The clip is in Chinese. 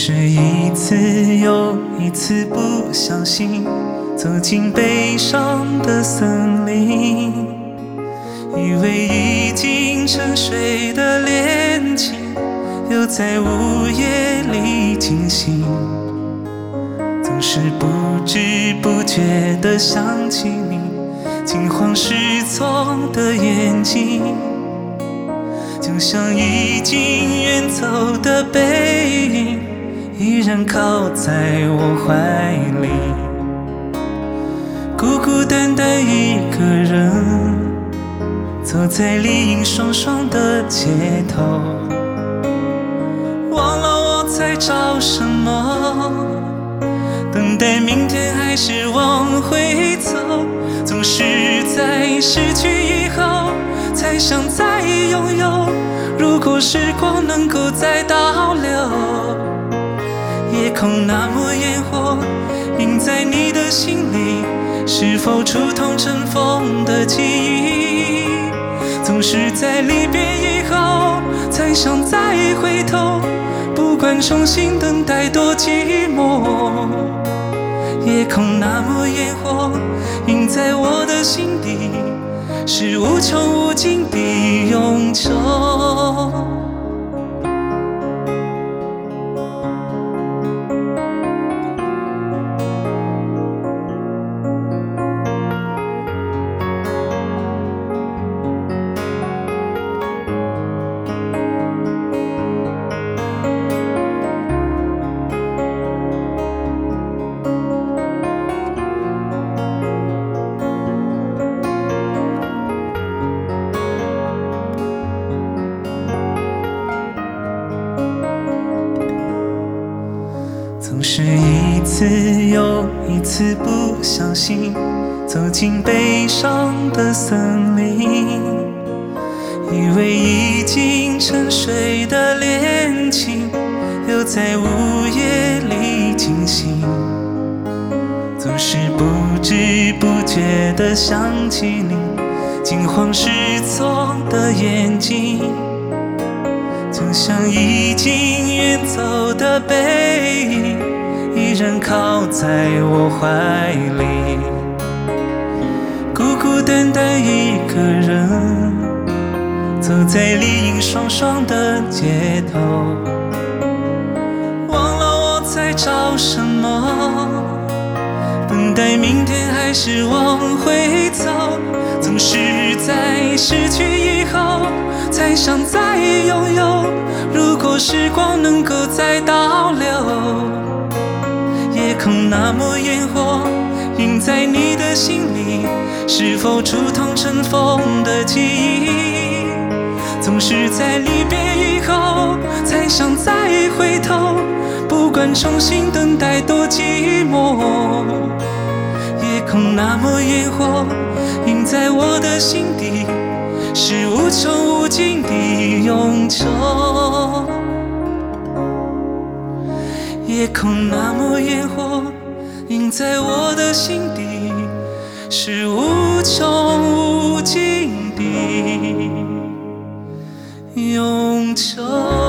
是一次又一次不小心走进悲伤的森林，以为已经沉睡的恋情又在午夜里惊醒，总是不知不觉地想起你惊慌失措的眼睛，就像已经远走的背影依然靠在我怀里，孤孤单单一个人走在丽影双双的街头，忘了我在找什么，等待明天还是往回走，总是在失去以后才想再拥有，如果时光能够再倒流，夜空那么烟火映在你的心里，是否触痛尘封的记忆，总是在离别以后才想再回头，不管重新等待多寂寞，夜空那么烟火映在我的心底，是无穷无尽的永久。总是一次又一次不小心走进悲伤的森林，以为已经沉睡的恋情又在午夜里惊醒，总是不知不觉地想起你惊慌失措的眼睛，就像已经远走的背影依然靠在我怀里，孤孤单单一个人走在丽影双双的街头，忘了我在找什么，等待明天还是往回走，总是在失去以后才想再拥有，如果时光能够再倒流，夜空那么烟火映在你的心里，是否触痛尘封的记忆，总是在离别以后才想再回头，不管重新等待多寂寞，夜空那么烟火映在我的心底，是无穷无尽的永久，夜空那么烟火映在我的心底，是无穷无尽的永久。